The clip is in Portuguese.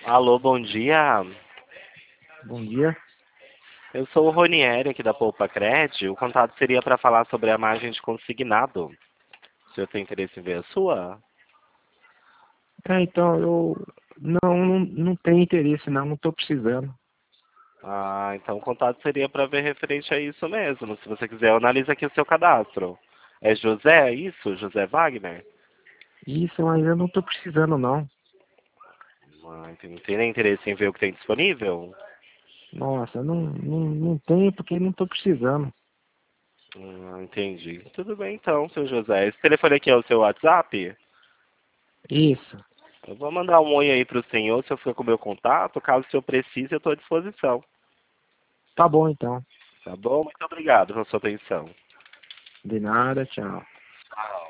Alô, bom dia. Bom dia. Eu sou o Ronieri aqui da Poupa Cred. O contato seria para falar sobre a margem de consignado. O senhor tem interesse em ver a sua? Então, eu não tenho interesse, não estou precisando. Ah, então o contato seria para ver referente a isso mesmo. Se você quiser, eu analiso aqui o seu cadastro. É José, é isso? José Wagner? Isso, mas eu não estou precisando, não. Ah, não tem nem interesse em ver o que tem disponível? Nossa, não tenho porque não estou precisando. Entendi. Tudo bem então, seu José. Esse telefone aqui é o seu WhatsApp? Isso. Eu vou mandar um oi aí para o senhor, se eu for com o meu contato. Caso o senhor precise, eu estou à disposição. Tá bom, então. Tá bom? Muito obrigado pela sua atenção. De nada, tchau. Tchau.